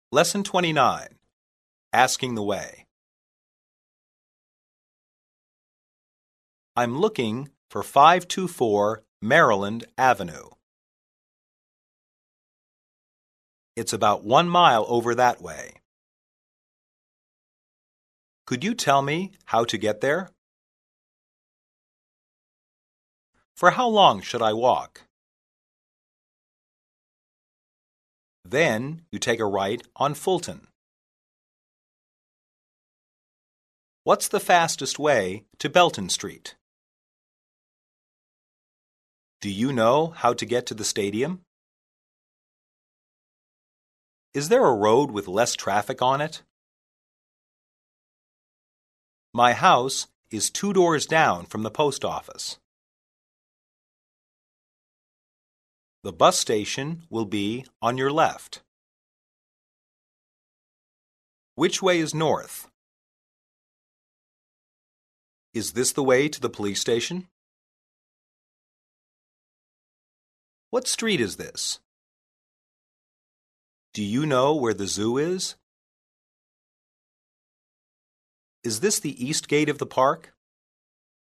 Lesson 29. Asking the way. I'm looking for 524 Maryland Avenue. It's about 1 mile over that way. Could you tell me how to get there? For how long should I walk? Then you take a right on Fulton. What's the fastest way to Belton Street? Do you know how to get to the stadium? Is there a road with less traffic on it? My house is 2 doors down from the post office. The bus station will be on your left. Which way is north? Is this the way to the police station? What street is this? Do you know where the zoo is? Is this the east gate of the park?